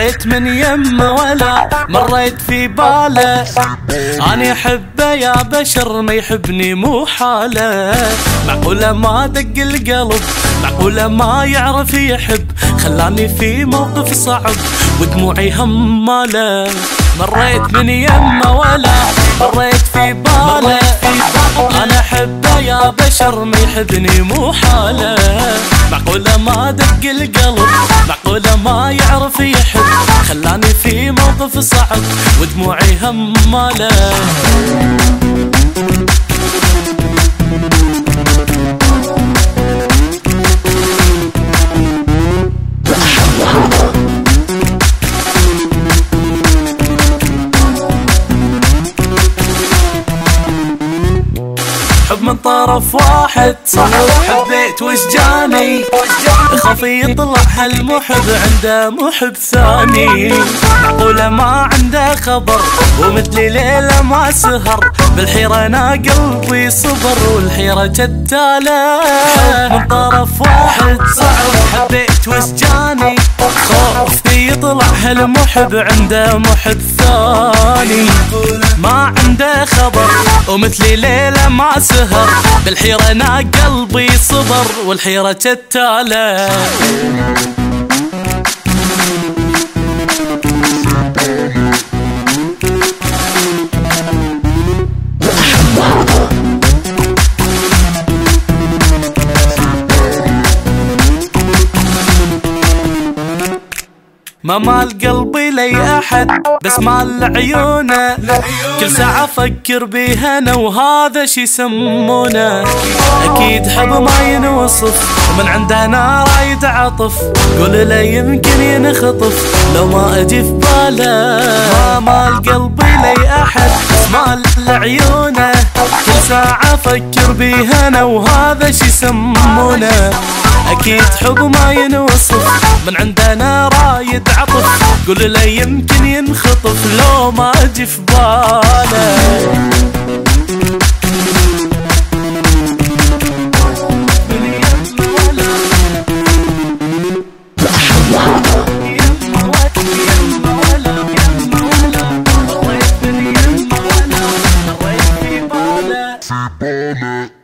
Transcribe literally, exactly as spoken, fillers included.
مريت من يمه ولا مريت في باله، أنا أحبه يا بشر ما يحبني مو حاله. معقولة ما دق القلب، معقولة ما يعرف يحب، خلاني في موقف صعب ودموعي هماله. مريت من يمه ولا مريت في باله، أنا أحبه يا بشر ما يحبني مو حاله. معقولة ما دق القلب، معقولة ما يعرف يحب، خلاني في موقف صعب ودموعي هماله. حب من طرف واحد صح، حبيت وش جاني، خافي يطلع هالمحب عنده محب ثاني. معقولة ما عنده خبر ومثلي ليلة ما سهر، بالحيرة انا قلبي صبر والحيرة جتالة. حب من طرف واحد صعب، حبيت وش جاني، خافي يطلع هالمحب عنده محب ثاني. ما عنده خبر ومثلي ليلة ما سهر، بالحيرة انا قلبي صبر والحيرة جتالة. ما مال قلبي لي أحد بس مال عيونه، كل ساعة أفكر بيها أنا وهذا شي يسمونه. أكيد حب ما ينوصف ومن عندنا رايد عطف، قول له يمكن ينخطف لو ما أجي في باله. ما مال قلبي لي أحد بس مال عيونه، كل ساعة أفكر بيها أنا وهذا شي يسمونه. أكيد حب ما ينوصف من عندنا رايد عطف، قول له يمكن ينخطف لو ما أجي في باله. Bye.